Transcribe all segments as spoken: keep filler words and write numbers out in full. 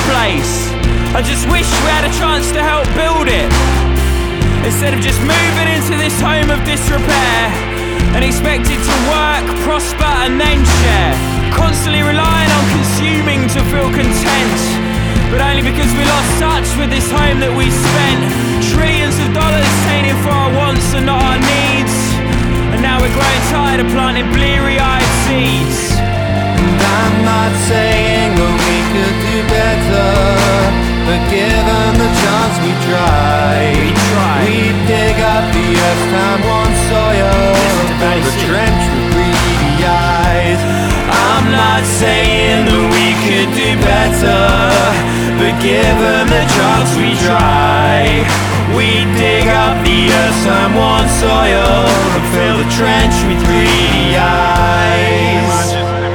place. I just wish we had a chance to help build it, instead of just moving into this home of disrepair and expected to work, prosper and then share. Constantly relying on consuming to feel content, but only because we lost touch with this home that we spent trillions of dollars taking for our wants and not our needs. And now we're growing tired of planting bleary-eyed seeds. And I'm not saying that we could do better, but given the chance we try, We try. we'd dig up the earth's time one soil, fill the trench with greedy eyes. I'm not saying that we could do better, but given the chance we try, we'd dig up the earth's time one soil and fill the trench with greedy eyes.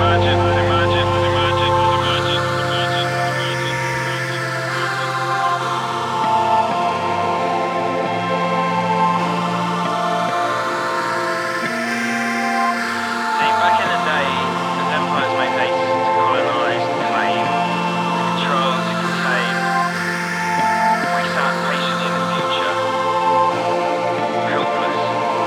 Back in the day, as empires made haste to colonize, to claim, to control, to contain, we sat patiently in the future, helpless.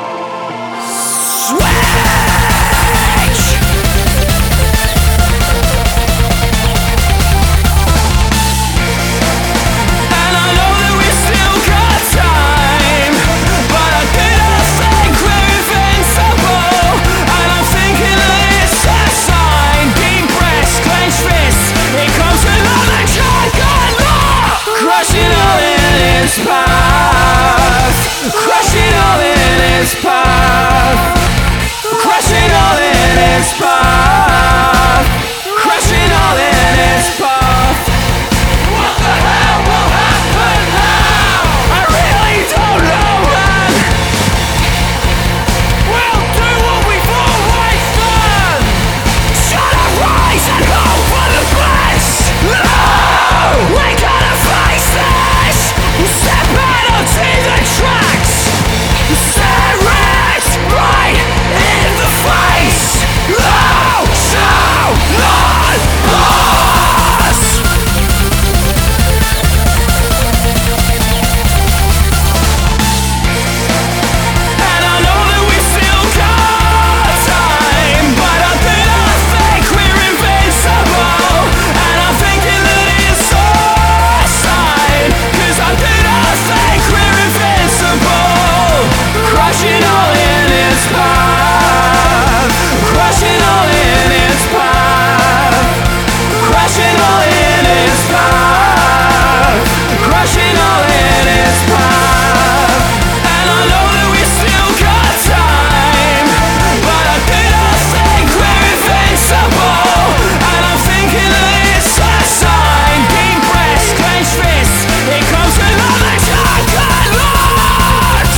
And I know that we've still got time, but I do not think we're invincible. And I'm thinking that it's a sign. Deep breaths, clenched fists, here comes another juggernaut, crushing all in its path, crushing all in its path, crushing all in its path, crushing all in its path. What the hell will happen now? I really don't know, man. We'll do what we've always done. Shut up, rise and hope for the best. No, we gotta face this. Step out onto the tracks. Stare it right in the face. No, shall not pass. And I know that we've still got time, but I do not think we're invincible. And I'm thinking that it's a sign, 'cause I do not think we're invincible. Crushing all in its path, crushing all in its path, crushing all in its path, crushing all in its path. And I know that we've still got time, but I do not think we're invincible. And I'm thinking that it's a sign. Deep breaths, clenched fists, here comes another juggernaut.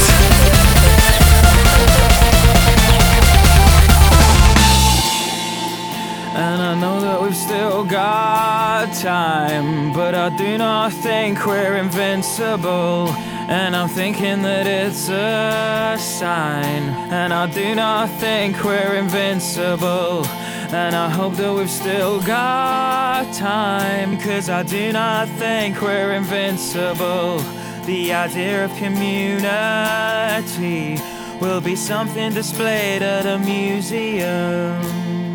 And I know that we've still got time, but I do not think we're invincible. And I'm thinking that it's a sign. And I do not think we're invincible. And I hope that we've still got time, 'cause I do not think we're invincible. The idea of community will be something displayed at a museum.